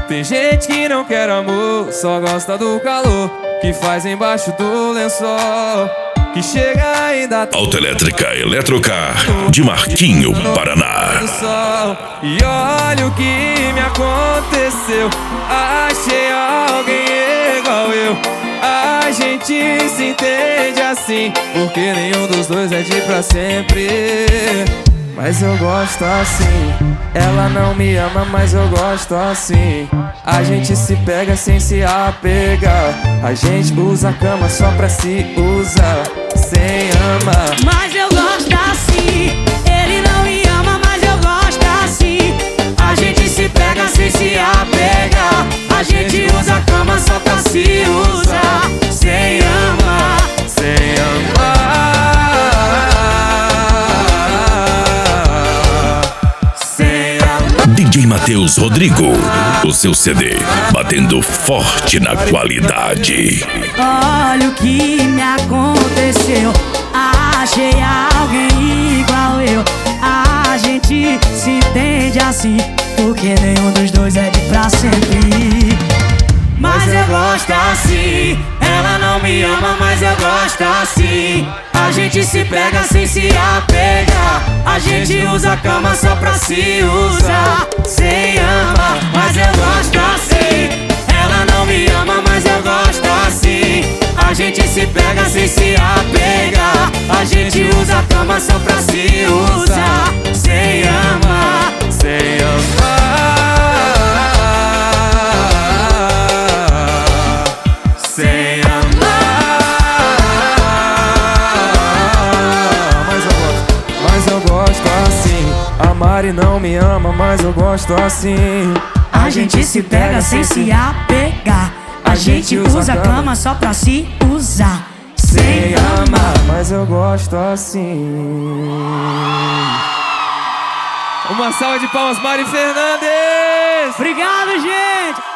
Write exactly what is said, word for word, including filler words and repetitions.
Tem gente que não quer amor, só gosta do calor que faz embaixo do lençol, que chega ainda. Autoelétrica Eletrocar de Marquinho, Paraná. E olha o que me aconteceu, achei alguém igual eu. A gente se entende assim, porque nenhum dos dois é de pra sempre. Mas eu gosto assim. Ela não me ama, mas eu gosto assim. A gente se pega sem se apegar. A gente usa a cama só pra se usar, sem amar. Mas eu gosto assim. Ele não me ama, mas eu gosto assim. A gente se pega sem se apegar. A gente usa a cama só pra se usar, sem amar, sem amar. D J Matheus Rodrigo, o seu C D batendo forte na qualidade. Olha o que me aconteceu, achei alguém igual eu. A gente se entende assim, porque nenhum dos dois é de pra sempre. Mas eu gosto assim. Ela não me ama, mas eu gosto assim. A gente se pega sem se apegar. A gente usa a cama só pra se usar, sem amar. Mas eu gosto assim. Ela não me ama, mas eu gosto assim. A gente se pega sem se apegar. A gente usa a cama só pra se usar, sem amar, sem amar. Sem amar. Mas eu gosto, mas eu gosto assim. A Mari não me ama, mas eu gosto assim. A gente se pega sem se apegar. A gente usa a cama só pra se usar, sem amar. Mas eu gosto assim. Uma salva de palmas, Mari Fernandes. Obrigado, gente.